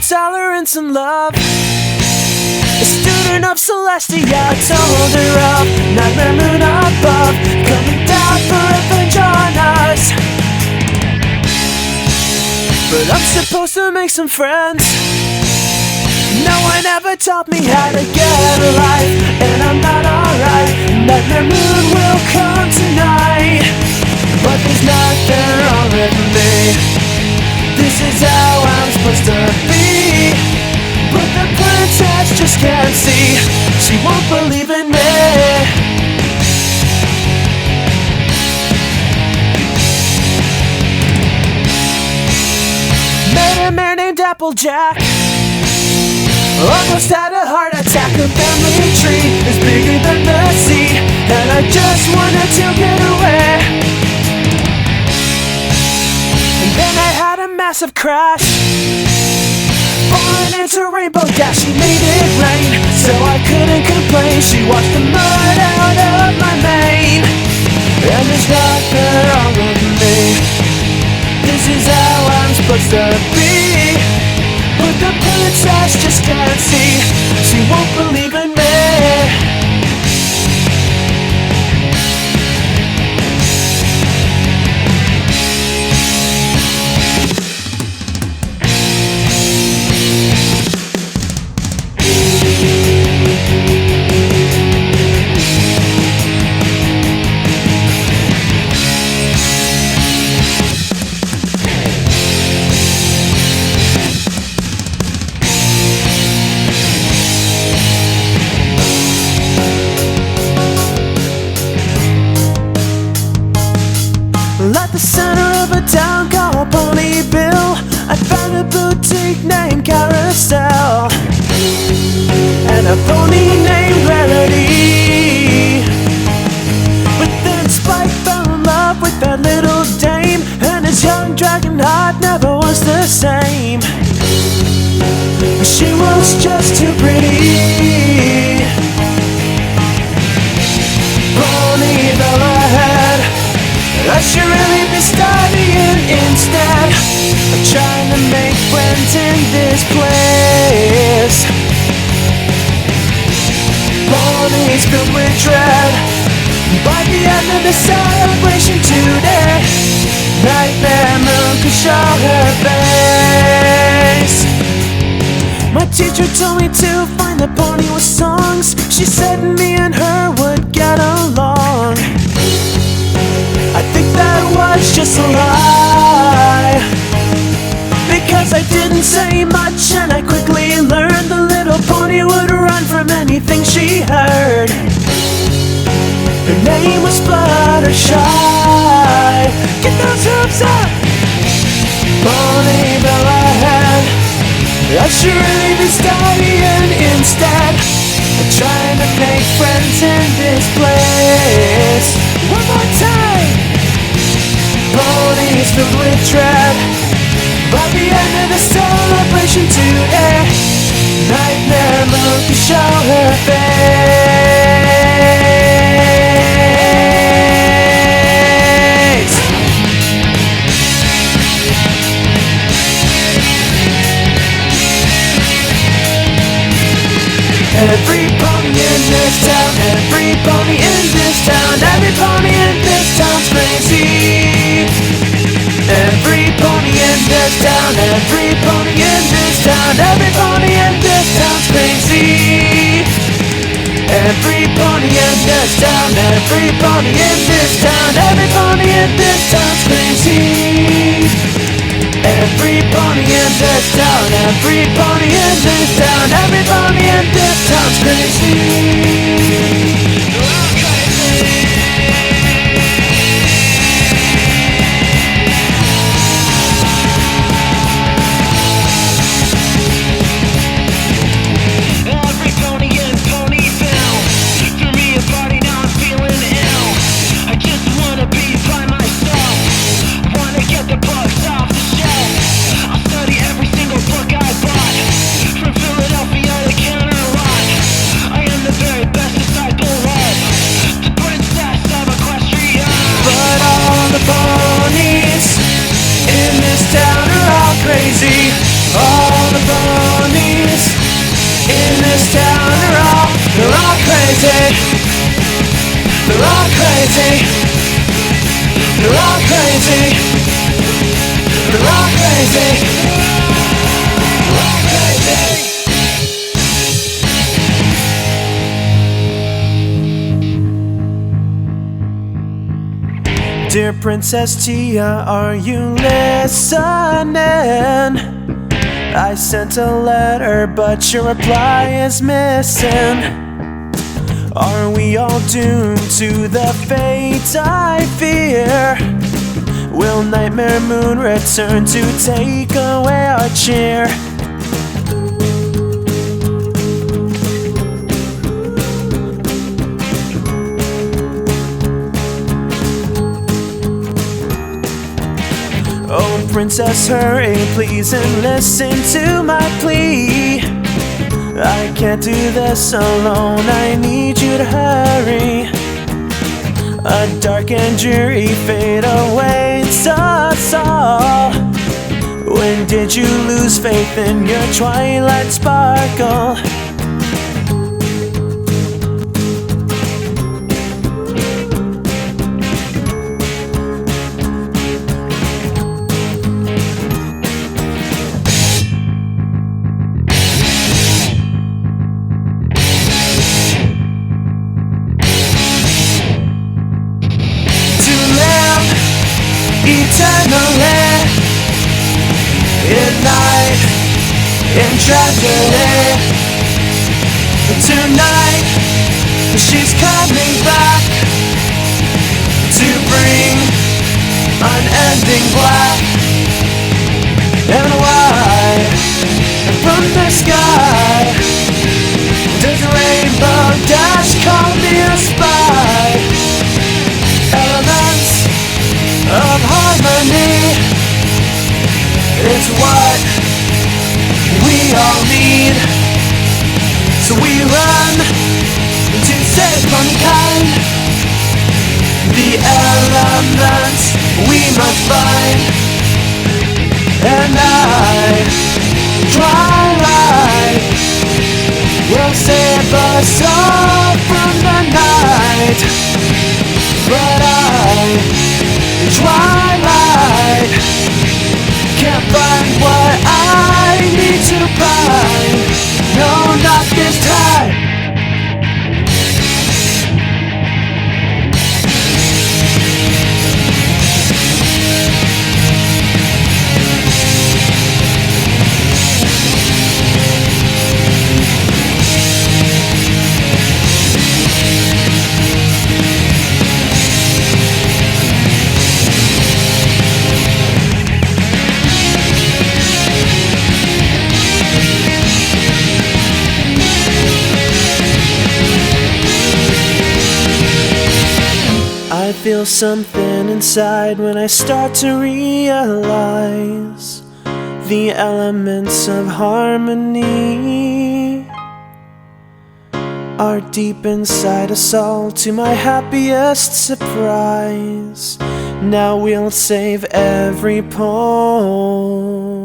tolerance and love. A student of Celestia, I told her of nightmare moon above, coming down for revenge on us. But I'm supposed to make some friends. No one ever taught me how to get a life, and I'm not alright. Nightmare moon will come tonight, but there's nothing wrong with me. This is how I'm supposed to be, but the princess just can't see. She won't believe in me. Met a man named Applejack, almost had a heart attack. A family tree is bigger than the sea, and I just wanted to get away. And then I had a massive crash, falling into Rainbow Dash. She made it rain, so I couldn't complain. She washed the mud out of my mane, and there's nothing wrong with me. This is how I'm supposed to be, but the princess just can't see. She won't believe in me. At the center of a town called Ponyville, I found a boutique named Carousel, and a pony named Rarity. But then Spike fell in love with that little dame, and his young dragon heart never was the same. She was just too pretty. Ponyville ahead, I should really be studying instead of trying to make friends in this place. Ponies filled with dread. By the end of the celebration today, Nightmare Moon could show her face. My teacher told me to find the pony with songs. She said me and her would get along. I think that was just a lie, because I didn't say much, and I quickly learned the little pony would run from anything she heard. Her name was Fluttershy. Get those hooves up! Ponyville ahead, I should really be studying instead of trying to make friends in this place. One more time! Ponies filled with dread. By the end of the celebration today, Nightmare Moon can show her face. Every pony in this town, every pony in this town, every pony in this town's crazy. Every pony in this town, every pony in this town, every pony in this town's crazy. Every pony in this town, every pony in this town, every pony in this town's crazy. Every pony in this town, every pony in this town, every pony in this town's crazy. From Philadelphia to Counter Line, I am the very best disciple of all. crazy. They're all crazy. They're all crazy. They're all crazy. They're all crazy. Dear Princess Tia, are you listening? I sent a letter, but your reply is missing. Are we all doomed to the fate I fear? Will Nightmare Moon return to take away our cheer? Oh, Princess, hurry, please, and listen to my plea. I can't do this alone, I need you to hurry. A dark and dreary fate awaits us all. When did you lose faith in your twilight sparkle? Eternally, in night, in tragedy. Tonight, she's coming back to bring unending black and white. And from the sky, does a rainbow dash call me a spy? Elements of harmony is what we all need. So we run to save mankind. The elements we must find. And twilight will save us all from the night. But twilight can't find what I need to find. No, not this time. I feel something inside when I start to realize the elements of harmony are deep inside us all, to my happiest surprise. Now we'll save every poem